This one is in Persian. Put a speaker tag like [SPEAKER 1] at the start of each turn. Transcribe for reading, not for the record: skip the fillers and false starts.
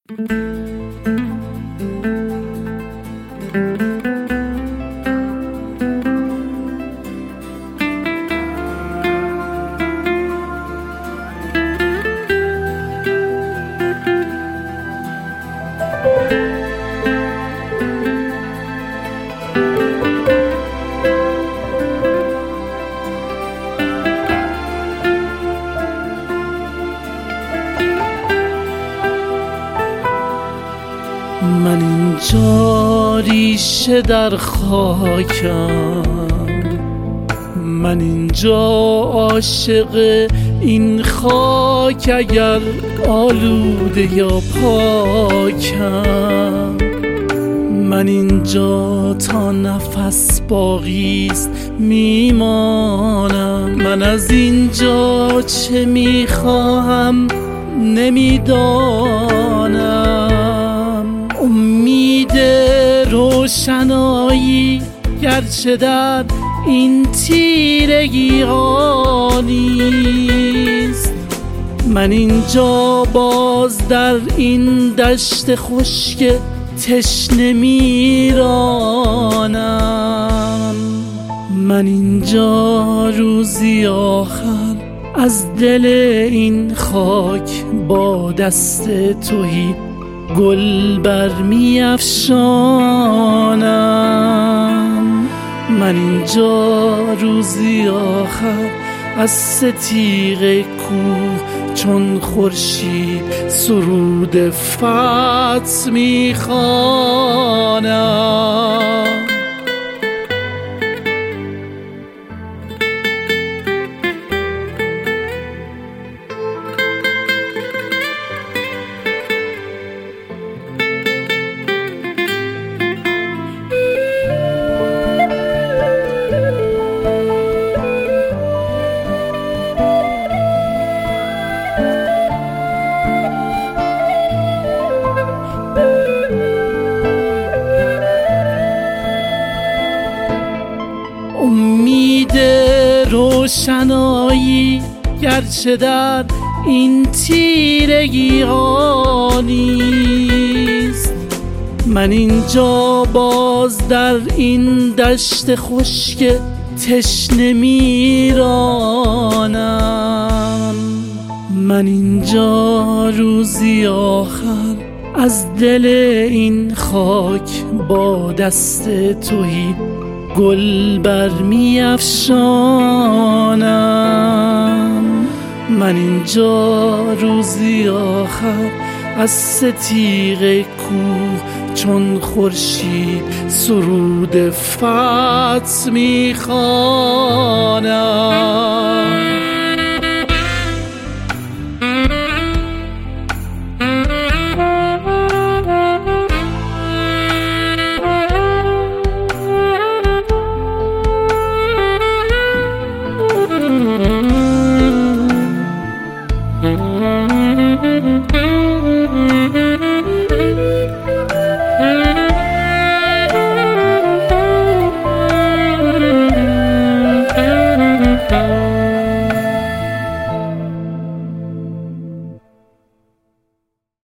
[SPEAKER 1] من اینجا ریشه در خاکم، من اینجا عاشق این خاک، اگر آلوده یا پاکم. من اینجا تا نفس باقیست میمانم، من از اینجا چه میخواهم نمیدانم. امید روشنایی گرچه در این تیرگی ها نیست، من اینجا باز در این دشت خشک تشنه میرانم. من اینجا روزی آخر از دل این خاک با دست تویی گل برمی افشانم. من اینجا روزی آخر از ستیغ کوه چون خورشید سرود فتح میخوانم. امید روشنایی گرچه در این تیرگی ها نیست، من اینجا باز در این دشت خشک تشنه میرانم. من اینجا روزی آخر از دل این خاک با دست تویی گل برمی افشانم. من اینجا روزی آخر از ستیغ کوه چون خورشید سرود فتح میخوانم.